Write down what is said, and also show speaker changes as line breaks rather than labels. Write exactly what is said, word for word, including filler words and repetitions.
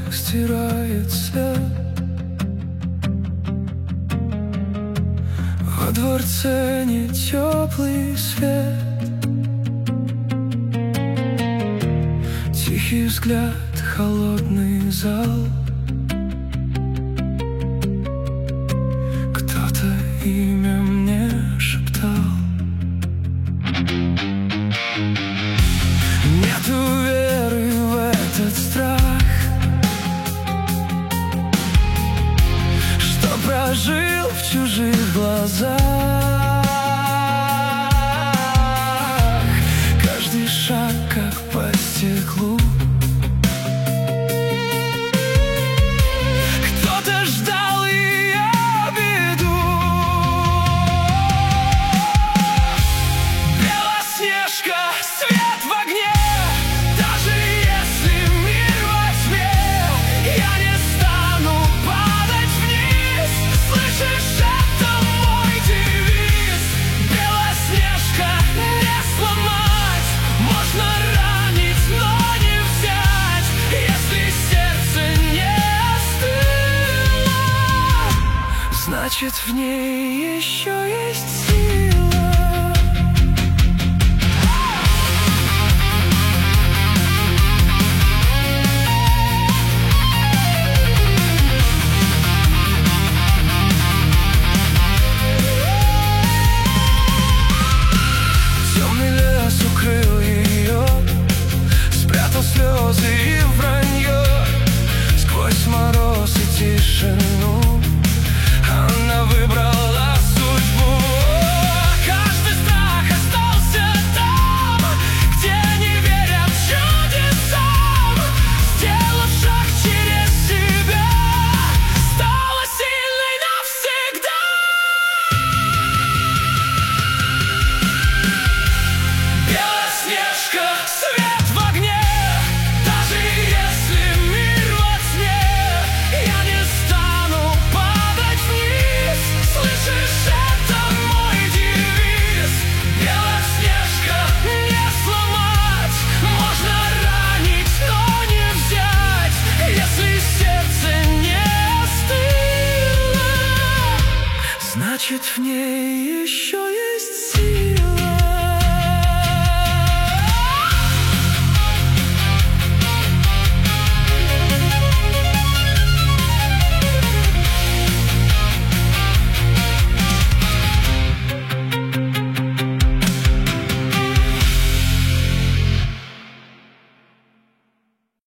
стирает след. Во дворце не теплый свет, тихий взгляд, холодный зал. Кто-то имя мне шептал. Нету веры в этот страх, что прожил в чужих глазах. Каждый шаг как по стеклу. Кто-то ждал ее беду. Белоснежка, свет в огне. Даже если мир во тьме, я не стану падать вниз. Слышишь, это мой девиз. Белоснежка, не сломать. Можно ранить, но не взять, если сердце не остыло. Значит, в ней еще есть сила. Темный лес укрыл ее, спрятал слезы и вранье. Сквозь мороз и тишину она выбрала судьбу. Каждый страх остался там, где не верят чудесам. Сделав шаг через себя, стала сильной навсегда. Белоснежка, свет в огне. Даже если мир во тьме, я не стану падать вниз. Слышишь, это мой девиз. Белоснежка, не сломать. Можно ранить, но не взять, если сердце не остыло. Значит, в ней еще есть сила.